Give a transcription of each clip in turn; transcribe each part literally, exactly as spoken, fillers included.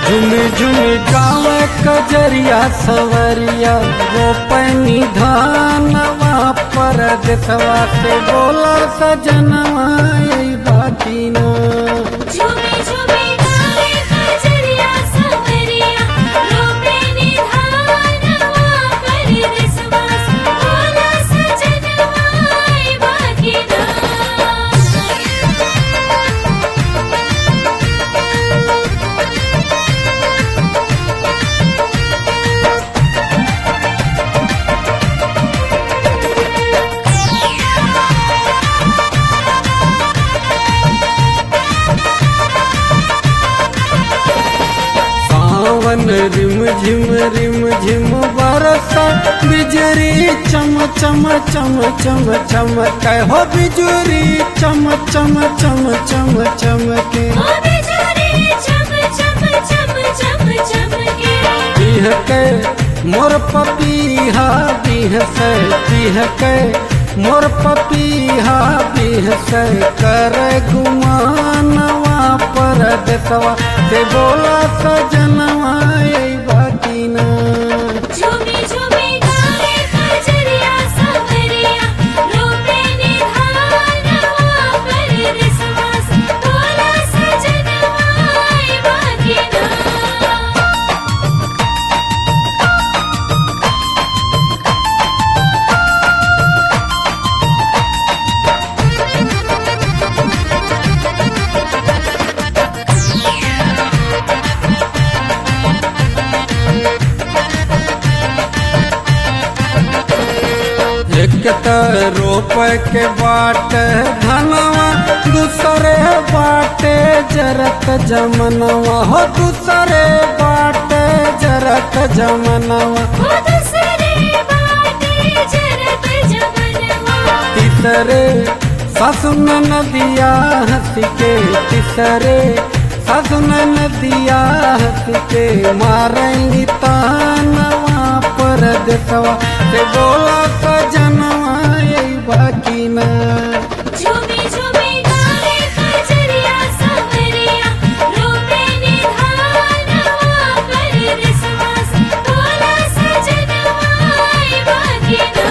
झुमी झुमी गावे कजरिया सवरिया रोपनी धानवा पर देसवा से बोला सजनवा यही बाती ना। झूमी झूमी गावे कजरिया सवरिया रोपनी धानवा पर देसवा से बोला सजनवा यही बाती ना। सावन रिम झिम रिम झिम बरसा बिजली चम चम चम चम चम कहो बिजुरी चम चम चम चम चम के ओ बिजुरी चम चम चम चम चम के बिह के मोर पपीहा बिह से बिह के मोर पपीहा बिह से कर गुमानवा पर देसवा से बोला सजनवा यही बाती ना। झूमी झूमी गावे कजरिया सवरिया रोपनी धानवा पर देसवा से बोला सजनवा यही बाती ना। एक त रोप के बाट धनवा दूसरे बाटे जरत जमनवा हो दूसरे बाटे जरत जमनवा ओ दूसरे बाटे जरत जमनवा तीसरे सासु नदिया हंस के तीसरे सासु नदिया हंस के मारेंगी तानवा पर देसवा से बोला सजनवा यही बाकी ना। झूमी झूमी गावे कजरिया सवरिया रोपनी धानवा पर देसवा से बोला सजनवा यही बाती ना।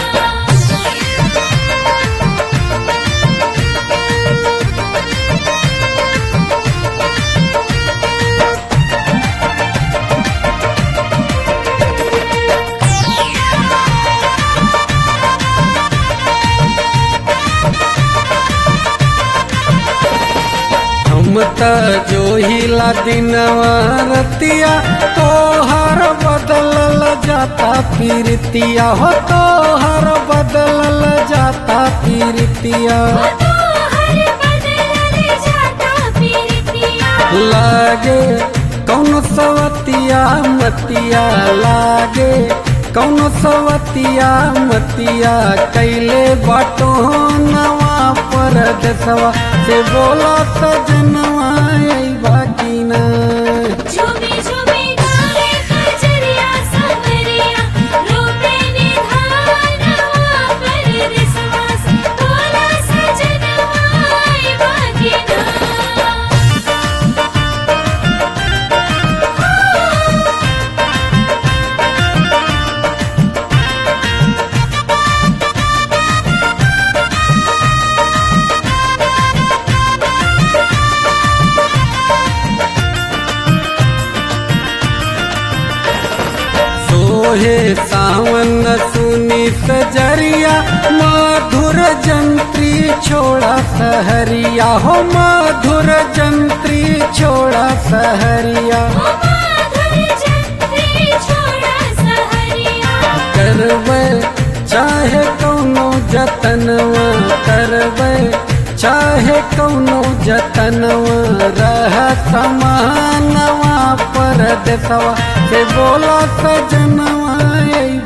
हम त जो हिला दिनवा रतिया तोहर बदलल जाता पीरतिया हो तोहर बदलल जाता पीरतिया तो हर बदल जाता पीरतिया लागे कौन सवतिया मतिया लागे कौन सवतिया मतिया कैले बाटो नवा पर देसवा से बोला सजनवा यही बाकी ना। झूमी झूमी गावे कजरिया सवरिया रोपनी धानवा पर देसवा से बोला सजनवा यही बाती ना। सोहे सावन सुनी सजरिया मधुर जंत्री छोड़ा सहरिया हो मधुर जंत्री छोड़ा सहरिया ओ माधुर जंत्री छोड़ा सहरिया करवे चाहे कौनो जतनवा करवे चाहे कौनो जतनवा रह समानवा पर देसवा से बोला सजनवा यही